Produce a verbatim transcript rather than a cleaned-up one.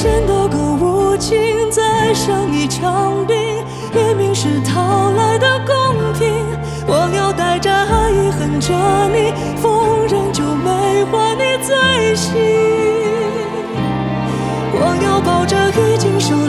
显得更无情，再生一场病，怜悯是讨来的公平。我要带着爱意恨着你，逢人就美化你罪行。我要抱着已经受